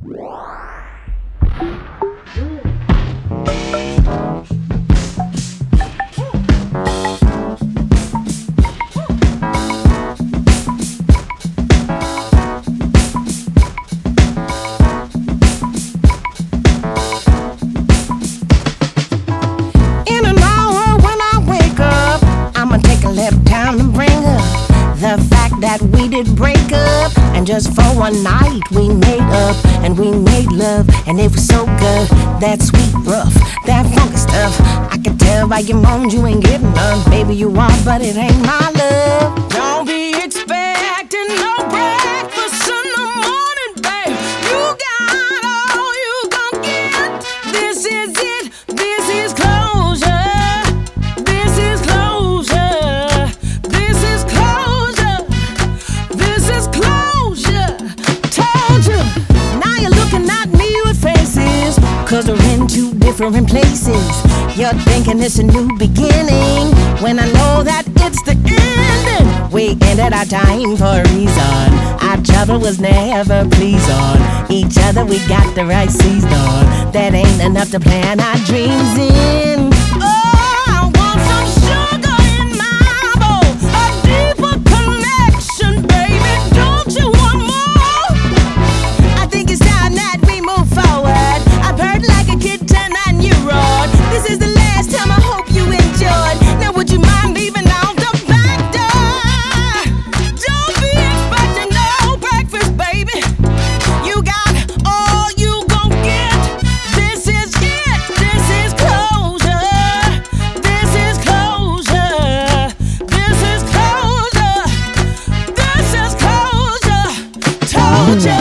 The fact that we did break up, and just for one night we made up, and we made love, and it was so good. That sweet rough, that funky stuff. I could tell by your moans you ain't getting none. Baby, you are, but it ain't my love. Don't be expecting no breakfast in the morning, babe. You got all you gon' get. This is it, this is closure. This is closure. This is closure. This is closure. Told you. Now you're looking at me with faces, 'cause we're in two different places. You're thinking it's a new beginning, when I know that it's the ending. We ended our time for a reason. Our trouble was never pleased on each other. We got the right season on. That ain't enough to plan our dreams in. Oh, I want some sugar in my bowl, a deeper connection, baby. Don't you want more? I think it's time that we move forward. I've heard like a kitten and you roared. This is the last time, I hope you enjoyed. Now would you mind leaving out the back door? Don't be expecting no breakfast, baby. You got all you gon' get. This is it, this is closure. This is closure. This is closure. This is closure. Told ya.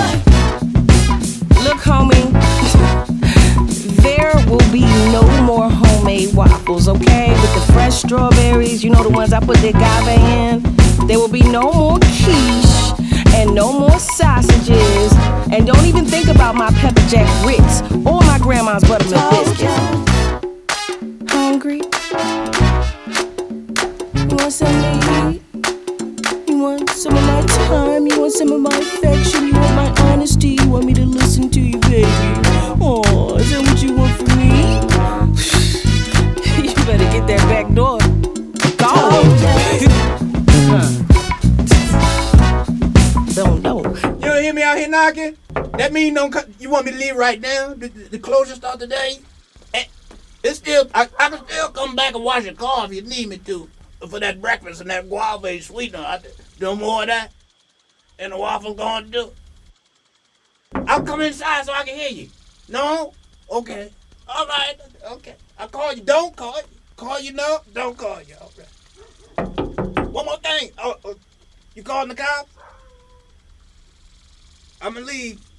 Look, homie, there will be no more homemade waffles, okay? With the fresh strawberries, you know, the ones I put the agave in. There will be no more quiche and no more sausages. And don't even think about my pepper jack grits or my grandma's buttermilk biscuits. Hungry? You want something to eat? You want some of my time? You want some of my affection? You want my honesty? You want me to listen to you, baby? Oh, is that what you want from me? You better get that back door. Go! Don't. You don't hear me out here knocking? That mean you want me to leave right now? The closure start today? It's still, I can still come back and wash your car if you need me to. For that breakfast and that guava sweetener. No more of that. And the waffle's gonna do. I'll come inside so I can hear you. No? Okay. All right. Okay. I'll call you. Don't call you. Call you no? Don't call you. All right. One more thing. You calling the cops? I'm gonna leave.